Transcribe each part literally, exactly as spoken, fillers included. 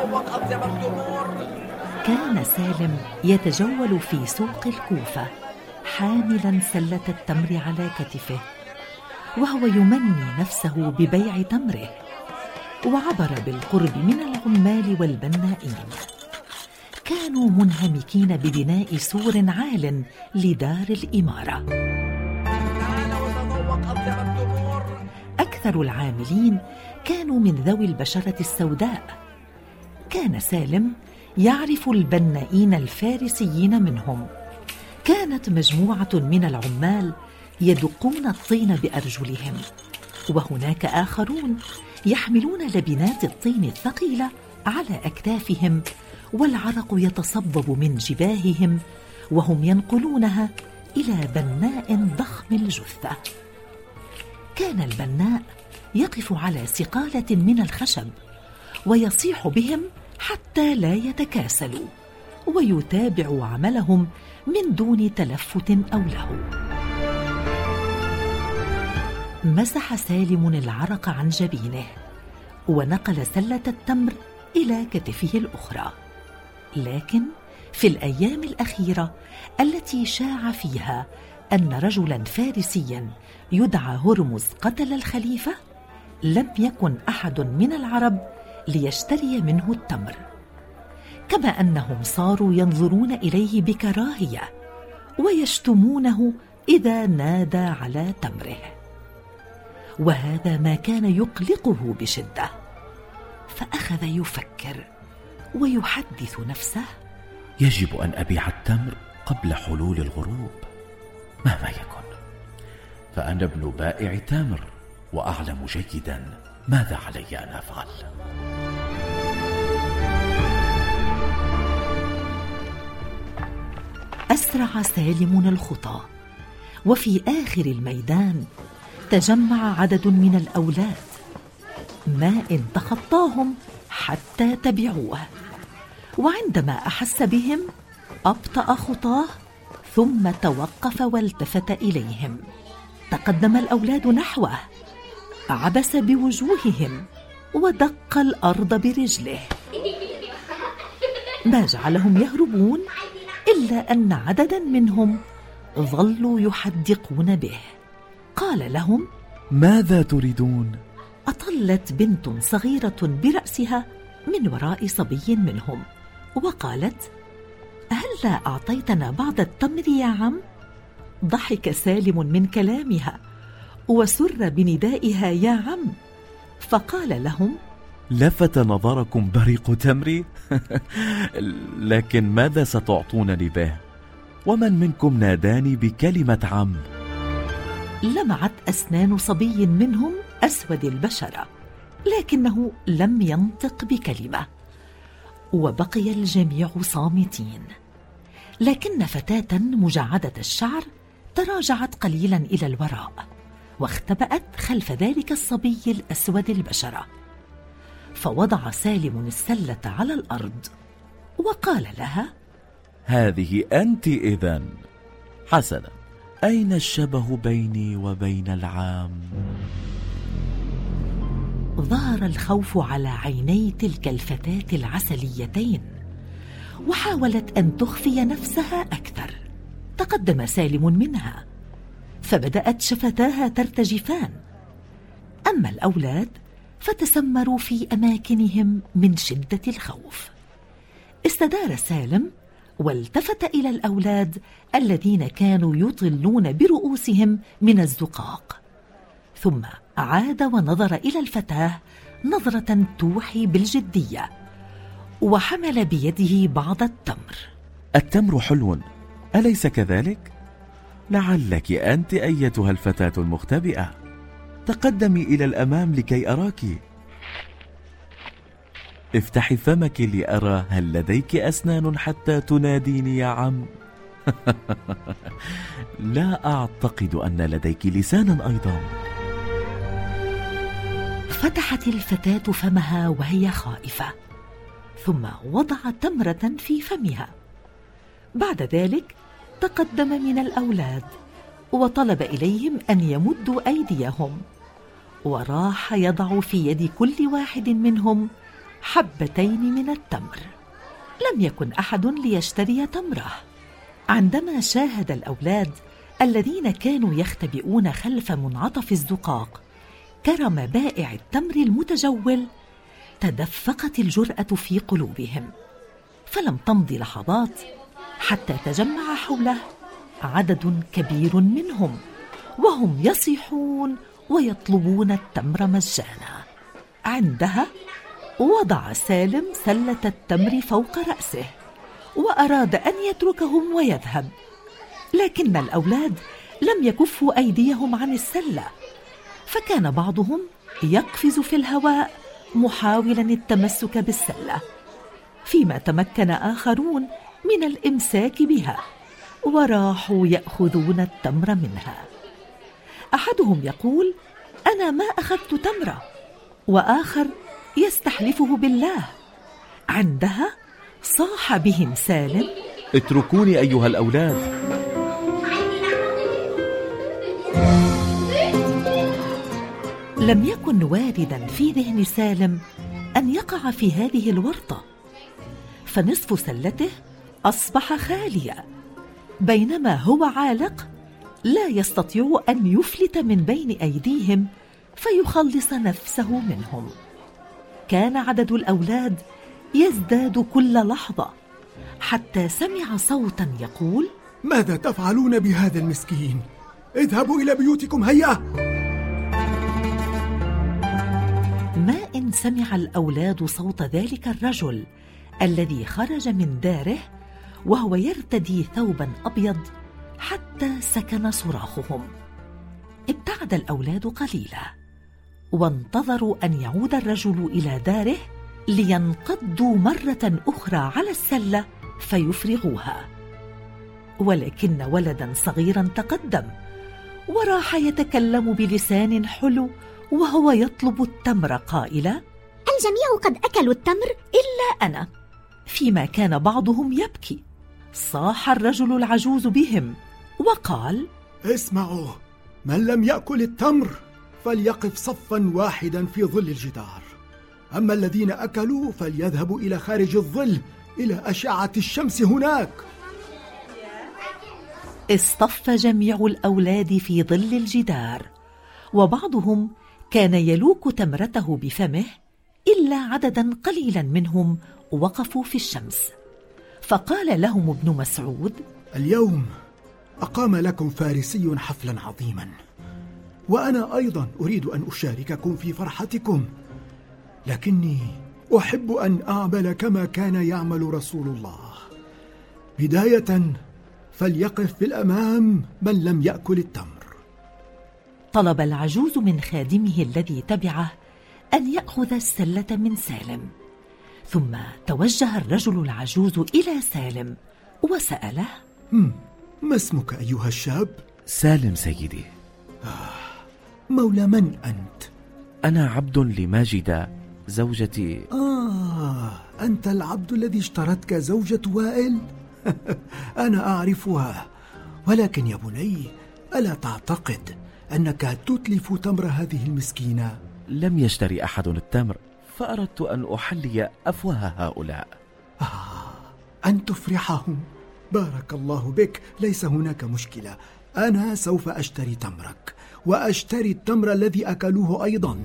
تذوق أطيب التمور. كان سالم يتجول في سوق الكوفة حاملا سلة التمر على كتفه، وهو يمني نفسه ببيع تمره، وعبر بالقرب من العمال والبنائين. كانوا منهمكين ببناء سور عال لدار الإمارة. أكثر العاملين كانوا من ذوي البشرة السوداء. كان سالم يعرف البنائين الفارسيين منهم. كانت مجموعة من العمال يدقون الطين بأرجلهم، وهناك آخرون يحملون لبنات الطين الثقيلة على أكتافهم، والعرق يتصبب من جباههم وهم ينقلونها إلى بناء ضخم الجثة. كان البناء يقف على سقالة من الخشب ويصيح بهم حتى لا يتكاسلوا، ويتابع عملهم من دون تلفت أو لهو. مسح سالم العرق عن جبينه ونقل سلة التمر إلى كتفه الأخرى. لكن في الأيام الأخيرة التي شاع فيها أن رجلاً فارسياً يدعى هرمز قتل الخليفة، لم يكن أحد من العرب ليشتري منه التمر، كما أنهم صاروا ينظرون إليه بكراهية ويشتمونه إذا نادى على تمره. وهذا ما كان يقلقه بشدة، فأخذ يفكر ويحدث نفسه: يجب أن أبيع التمر قبل حلول الغروب مهما يكن، فأنا ابن بائع تمر وأعلم جيدا ماذا علي أن أفعل. أسرع سالم الخطى، وفي آخر الميدان تجمع عدد من الأولاد، ما إن تخطاهم حتى تبعوه. وعندما أحس بهم أبطأ خطاه، ثم توقف والتفت إليهم. تقدم الأولاد نحوه، عبس بوجوههم ودق الأرض برجله، ما جعلهم يهربون إلا أن عددا منهم ظلوا يحدقون به. قال لهم: ماذا تريدون؟ أطلت بنت صغيرة برأسها من وراء صبي منهم وقالت: هلا أعطيتنا بعض التمر يا عم؟ ضحك سالم من كلامها وسر بندائها يا عم، فقال لهم: لفت نظركم بريق تمري؟ لكن ماذا ستعطونني به؟ ومن منكم ناداني بكلمة عم؟ لمعت أسنان صبي منهم أسود البشرة، لكنه لم ينطق بكلمة، وبقي الجميع صامتين. لكن فتاة مجعدة الشعر تراجعت قليلا إلى الوراء واختبأت خلف ذلك الصبي الأسود البشرة، فوضع سالم السلة على الأرض وقال لها: هذه أنت إذن؟ حسنا، أين الشبه بيني وبين العام؟ ظهر الخوف على عيني تلك الفتاة العسليتين، وحاولت أن تخفي نفسها أكثر. تقدم سالم منها، فبدأت شفتاها ترتجفان. أما الأولاد فتسمروا في أماكنهم من شدة الخوف. استدار سالم والتفت إلى الأولاد الذين كانوا يطلون برؤوسهم من الزقاق، ثم عاد ونظر إلى الفتاة نظرة توحي بالجدية، وحمل بيده بعض التمر. التمر حلو، أليس كذلك؟ لعلك أنت أيتها الفتاة المختبئة. تقدمي إلى الأمام لكي أراك. افتحي فمك لأرى هل لديك أسنان حتى تناديني يا عم. لا أعتقد أن لديك لسانا أيضا. فتحت الفتاة فمها وهي خائفة، ثم وضعت تمرة في فمها. بعد ذلك تقدم من الأولاد وطلب إليهم أن يمدوا أيديهم، وراح يضع في يد كل واحد منهم حبتين من التمر. لم يكن أحد ليشتري تمره. عندما شاهد الأولاد الذين كانوا يختبئون خلف منعطف الزقاق كرم بائع التمر المتجول، تدفقت الجرأة في قلوبهم، فلم تمض لحظات حتى تجمع حوله عدد كبير منهم، وهم يصيحون ويطلبون التمر مجانا. عندها وضع سالم سلة التمر فوق رأسه وأراد أن يتركهم ويذهب، لكن الأولاد لم يكفوا أيديهم عن السلة، فكان بعضهم يقفز في الهواء محاولا التمسك بالسلة، فيما تمكن آخرون من الإمساك بها وراحوا يأخذون التمر منها. أحدهم يقول: أنا ما أخذت تمرة، وآخر يستحلفه بالله. عندها صاح بهم سالم: اتركوني أيها الأولاد. لم يكن واردا في ذهن سالم أن يقع في هذه الورطة، فنصف سلته أصبح خاليا، بينما هو عالق لا يستطيع أن يفلت من بين أيديهم فيخلص نفسه منهم. كان عدد الأولاد يزداد كل لحظة، حتى سمع صوتا يقول: ماذا تفعلون بهذا المسكين؟ اذهبوا إلى بيوتكم هيا. ما إن سمع الأولاد صوت ذلك الرجل الذي خرج من داره وهو يرتدي ثوبا أبيض حتى سكن صراخهم. ابتعد الأولاد قليلا وانتظروا أن يعود الرجل إلى داره لينقضوا مرة أخرى على السلة فيفرغوها، ولكن ولدا صغيرا تقدم وراح يتكلم بلسان حلو وهو يطلب التمر قائلا: الجميع قد أكلوا التمر إلا أنا. فيما كان بعضهم يبكي، صاح الرجل العجوز بهم وقال: اسمعوا، من لم يأكل التمر فليقف صفا واحدا في ظل الجدار، أما الذين أكلوا فليذهبوا إلى خارج الظل إلى أشعة الشمس هناك. اصطف جميع الأولاد في ظل الجدار، وبعضهم كان يلوك تمرته بفمه، إلا عددا قليلا منهم وقفوا في الشمس. فقال لهم ابن مسعود: اليوم أقام لكم فارسي حفلا عظيما، وأنا أيضا أريد أن أشارككم في فرحتكم، لكني أحب أن أعمل كما كان يعمل رسول الله. بداية فليقف في الأمام من لم يأكل التمر. طلب العجوز من خادمه الذي تبعه أن يأخذ السلة من سالم، ثم توجه الرجل العجوز إلى سالم وسأله: ما اسمك أيها الشاب؟ سالم سيدي. آه، مولى من أنت؟ أنا عبد لماجدة زوجتي. آه، أنت العبد الذي اشترتك زوجة وائل؟ أنا أعرفها، ولكن يا بني، ألا تعتقد أنك تتلف تمر هذه المسكينة؟ لم يشتري أحد التمر، فأردت أن أحلي أفواه هؤلاء. آه، أن تفرحهم. بارك الله بك، ليس هناك مشكلة، أنا سوف أشتري تمرك وأشتري التمر الذي أكلوه أيضا.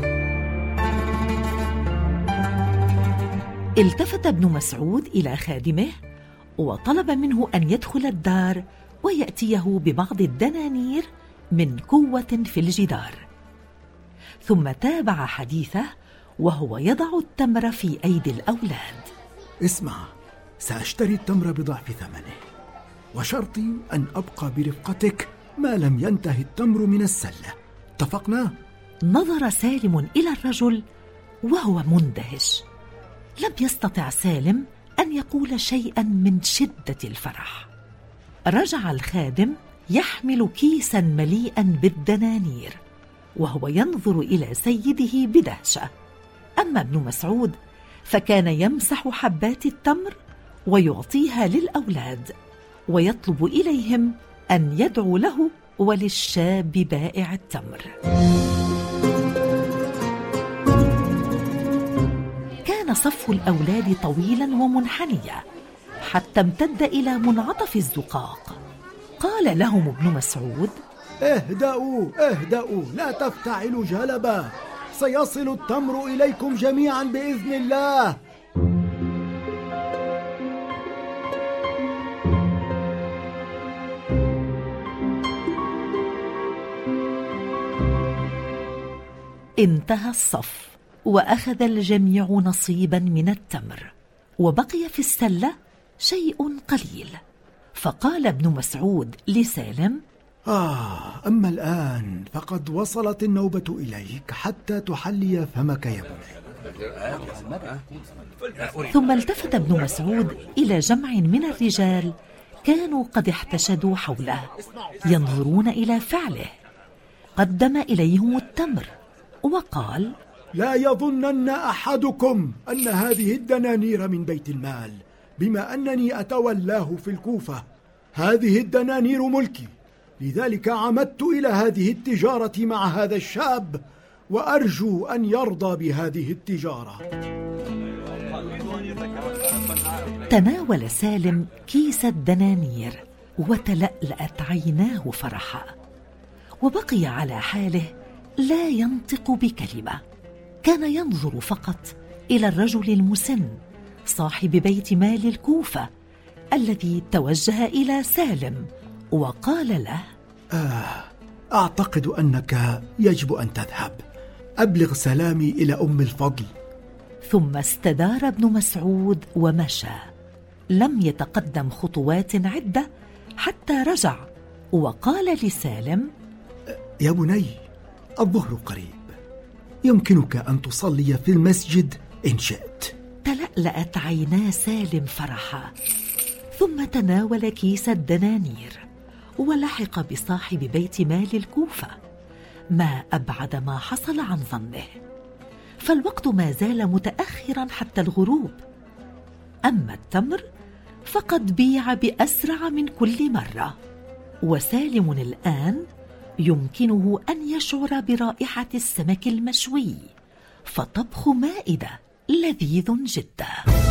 التفت ابن مسعود إلى خادمه وطلب منه أن يدخل الدار ويأتيه ببعض الدنانير من قوة في الجدار، ثم تابع حديثه وهو يضع التمر في أيدي الأولاد. اسمع، سأشتري التمر بضعف ثمنه، وشرطي أن أبقى برفقتك ما لم ينتهي التمر من السلة. اتفقنا؟ نظر سالم إلى الرجل وهو مندهش. لم يستطع سالم أن يقول شيئا من شدة الفرح. رجع الخادم يحمل كيسا مليئا بالدنانير وهو ينظر إلى سيده بدهشة. أما ابن مسعود فكان يمسح حبات التمر ويعطيها للأولاد ويطلب إليهم أن يدعوا له وللشاب بائع التمر. كان وكان صف الأولاد طويلا ومنحنيا حتى امتد إلى منعطف الزقاق. قال لهم ابن مسعود: اهدأوا اهدأوا، لا تفتعلوا جلبا، سيصل التمر إليكم جميعا بإذن الله. انتهى الصف وأخذ الجميع نصيبا من التمر، وبقي في السلة شيء قليل. فقال ابن مسعود لسالم: آه أما الآن فقد وصلت النوبة إليك حتى تحلي فمك يا بني. ثم التفت ابن مسعود إلى جمع من الرجال كانوا قد احتشدوا حوله ينظرون إلى فعله. قدم إليهم التمر وقال: لا يظنن أحدكم أن هذه الدنانير من بيت المال، بما أنني أتولاه في الكوفة. هذه الدنانير ملكي، لذلك عمدت إلى هذه التجارة مع هذا الشاب، وأرجو أن يرضى بهذه التجارة. تناول سالم كيس الدنانير وتلألأت عيناه فرحا، وبقي على حاله لا ينطق بكلمة. كان ينظر فقط إلى الرجل المسن صاحب بيت مال الكوفة الذي توجه إلى سالم وقال له: آه أعتقد أنك يجب أن تذهب. أبلغ سلامي إلى أم الفضل. ثم استدار ابن مسعود ومشى. لم يتقدم خطوات عدة حتى رجع وقال لسالم: يا بني، الظهر قريب، يمكنك أن تصلي في المسجد إن شئت. تلألأت عينا سالم فرحا، ثم تناول كيس الدنانير ولحق بصاحب بيت مال الكوفة. ما أبعد ما حصل عن ظنه، فالوقت ما زال متأخرا حتى الغروب. أما التمر فقد بيع بأسرع من كل مرة، وسالم الآن يمكنه أن يشعر برائحة السمك المشوي، فطبخ مائدة لذيذ جدا.